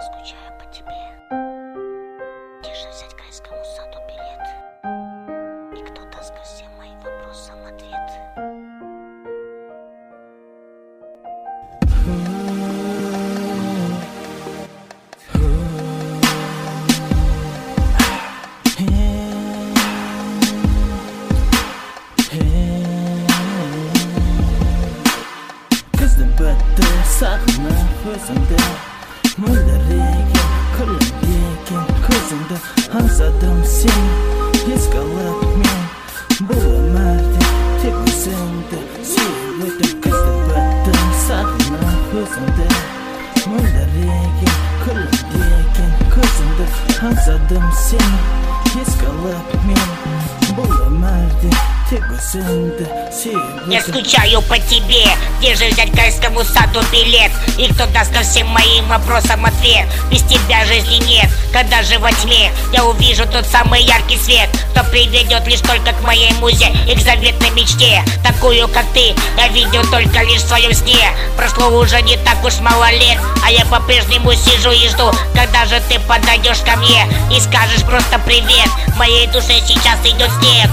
скучаю по тебе. Где же взять к райскому саду билет? И кто даст ко всем моим вопросам ответ? Sağına özünde Mülleriyken Kırıldiyken Kızımda Hansadım seni Yizgalıp men Bulamardın Tek özünde Sivledim kızdı battım Sağına özünde Mülleriyken Kırıldiyken Kızımda Hansadım seni Yizgalıp men Bulamardın Я скучаю по тебе. Где же взять к райскому саду билет? И кто даст ко всем моим вопросам ответ? Без тебя жизни нет. Когда же во тьме я увижу тот самый яркий свет, кто приведет лишь только к моей музе и к заветной мечте? Такую, как ты, я видел только лишь в своем сне. Прошло уже не так уж мало лет, а я по-прежнему сижу и жду, когда же ты подойдешь ко мне и скажешь просто привет. В моей душе сейчас идет снег.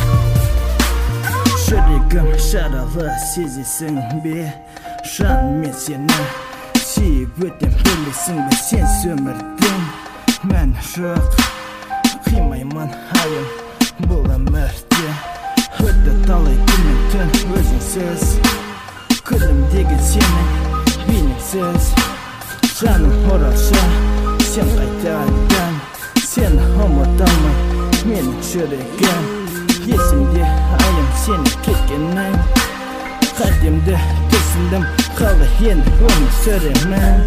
Жүрегім жаралы сезесің бе? Жан мен сені сүйіп өтем, білесің бе сен өмірдің мәні жоқ. Қимаймын айым бұл өмірде, өтті талай күн мен түн өзіңсіз. Күлімдеген сенің бейнеңсіз, жаным оралшы сен қайтадан. Сені ұмыта алмай менің жүрегім. Есімде айым сені кеткенің, қадемді түсіндім, қалай енді өмір сүремін.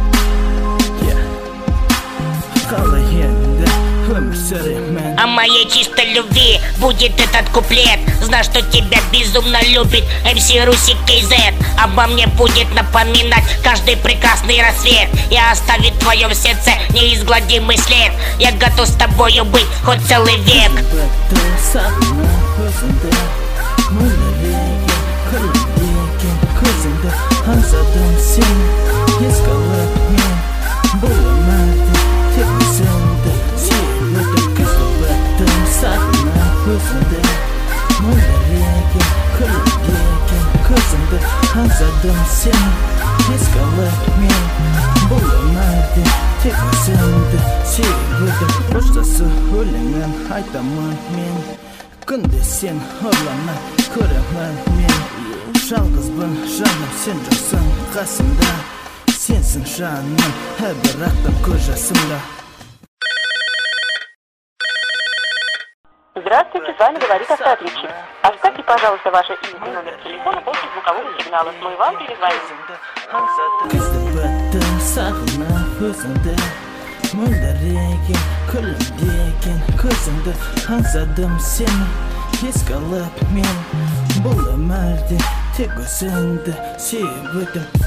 Қалай енді өмір сүремін. О моей чистой любви будет этот куплет. Знаю, что тебя безумно любит МС Русик KZ. Обо мне будет напоминать каждый прекрасный рассвет и оставит в твоем сердце неизгладимый след. Я готов с тобою быть хоть целый век. Hansadım seni, yizgalıp men Bulamardın tek özümді сүйіп Қоштасу өлеңін айтамын мен. Күнде сен ұрлана көремін мен. Жалғызбын жаным, сен жоқсың қасымда. Сенсің жаным, бір ақтым көз жасымда. Здравствуйте, с вами говорит автоответчик. Оставьте, пожалуйста, ваше имя и номер телефона после звукового сигнала. Мы вам перезвоним. Күзді бәттім сағынып өзіңді, мөлдіреген күлімдеген көзіңді. Аңсадым сені езгалып мен, бұл өмірде тек өзіңді сүйіп өтем.